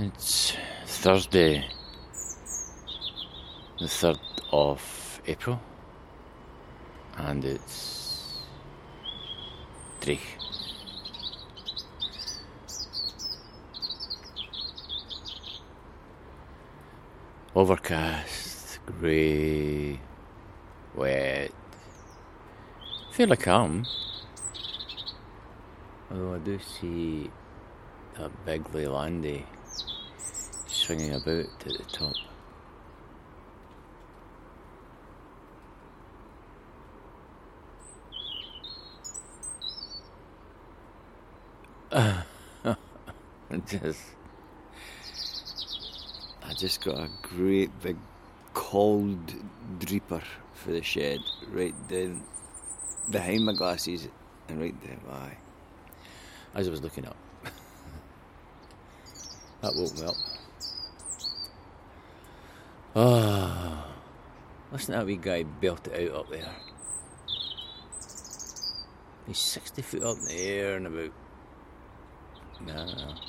It's Thursday, the 3rd of April, and it's Dreich. Overcast, grey, wet, fairly calm. Although I do see that big Leylandii swinging about at the top. I just got a great big cold dreeper for the shed right down behind my glasses and right down my eye as I was looking up. That woke me up. Oh, listen to that wee guy belt it out up there. He's 60 foot up in the air and about... No.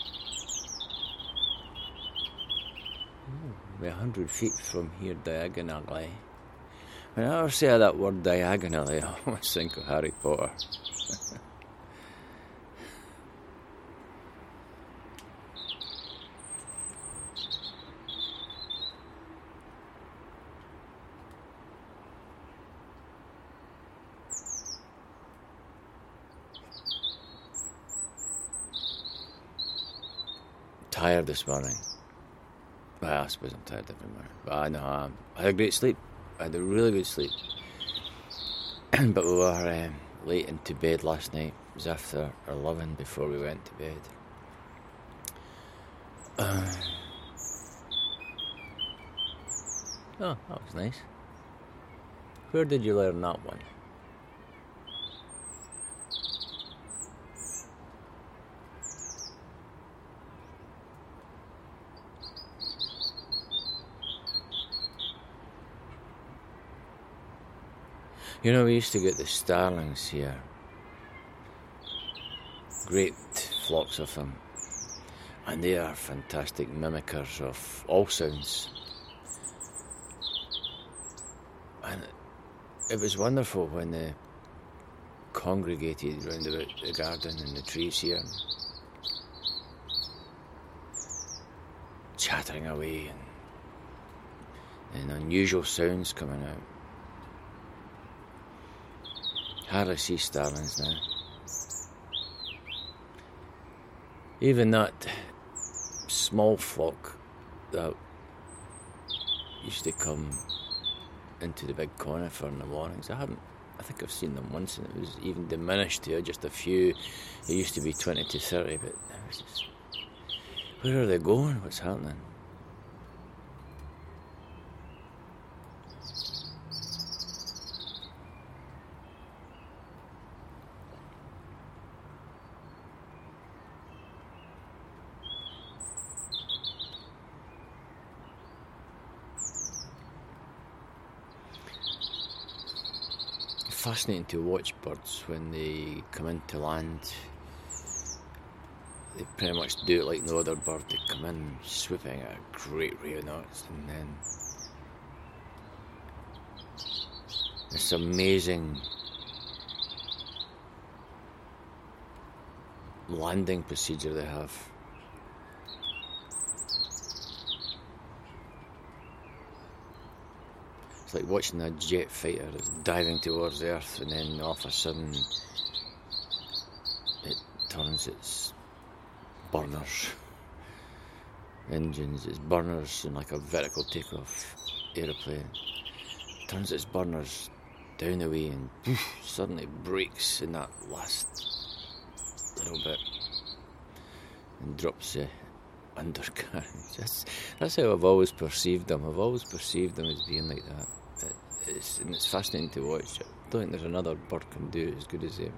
We're 100 feet from here diagonally. Whenever I say that word diagonally, I always think of Harry Potter. Tired this morning. Well, I suppose I'm tired every morning. But I know I had a great sleep. I had a really good sleep. But we were late into bed last night. It was after 11 before we went to bed. Oh, that was nice. Where did you learn that one? You know, we used to get the starlings here. Great flocks of them. And they are fantastic mimickers of all sounds. And it was wonderful when they congregated round about the garden and the trees here. Chattering away and unusual sounds coming out. Hardly see starlings now. Even that small flock that used to come into the big conifer in the mornings, I think I've seen them once, and it was even diminished to just a few. It used to be 20 to 30, but now it's just... Where are they going? What's happening? Fascinating to watch birds when they come into land. They pretty much do it like no other bird. They come in swooping at a great rate of knots, and then this amazing landing procedure they have. It's like watching a jet fighter that's diving towards Earth, and then all of a sudden it turns its burners, engines, its burners in like a vertical takeoff aeroplane. Turns its burners down the way and suddenly brakes in that last little bit and drops the undercarriage. That's how I've always perceived them. I've always perceived them as being like that. It's fascinating to watch. I don't think there's another bird can do it as good as them.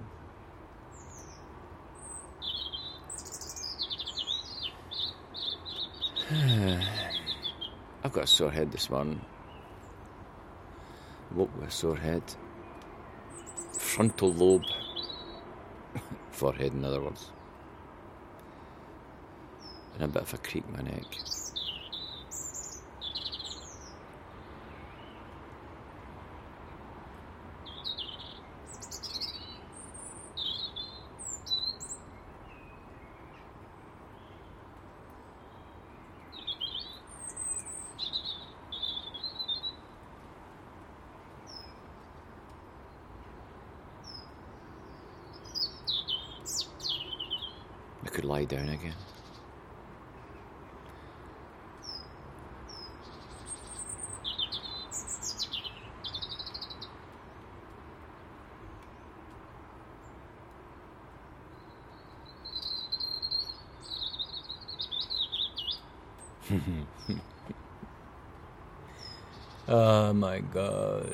I've got a sore head this morning. Woke with a sore head. Frontal lobe. Forehead, in other words. and a bit of a creak in my neck. I could lie down again. Oh my God.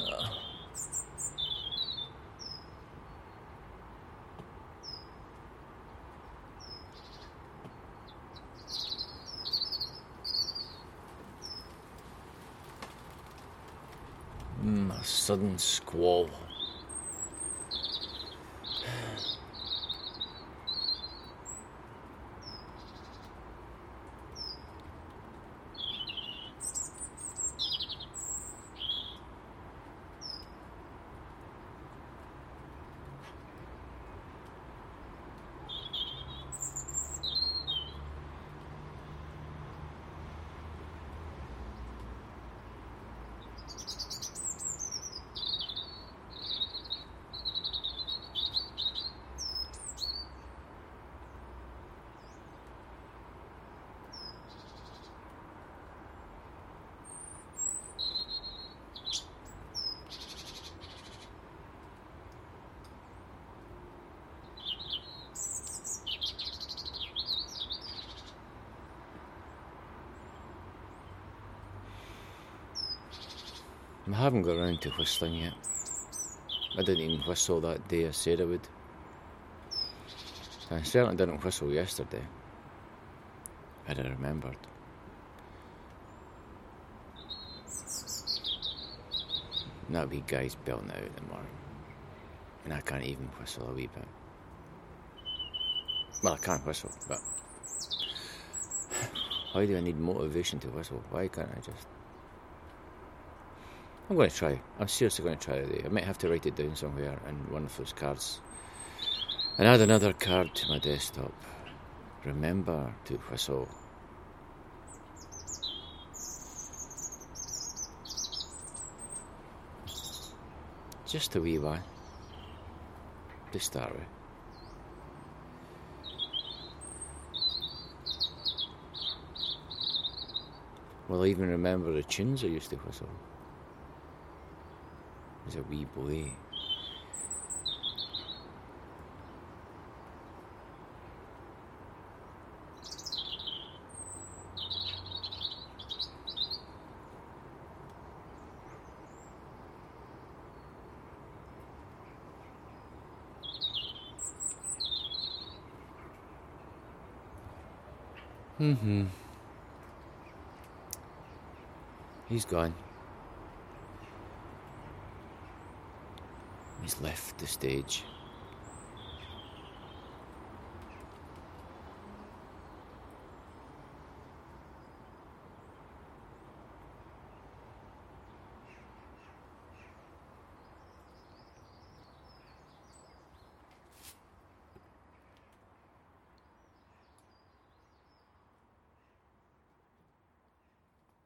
A sudden squall. I haven't got around to whistling yet. I didn't even whistle that day I said I would. I certainly didn't whistle yesterday. I'd have remembered. And that wee guy's belting out in the morning. And I can't even whistle a wee bit. Well, I can't whistle, but why do I need motivation to whistle? Why can't I just... I'm going to try. I'm seriously going to try today. I might have to write it down somewhere in one of those cards. And add another card to my desktop. Remember to whistle. Just a wee one. To start with. Well, I even remember the tunes I used to whistle. As a wee boy. He's gone. He's left the stage.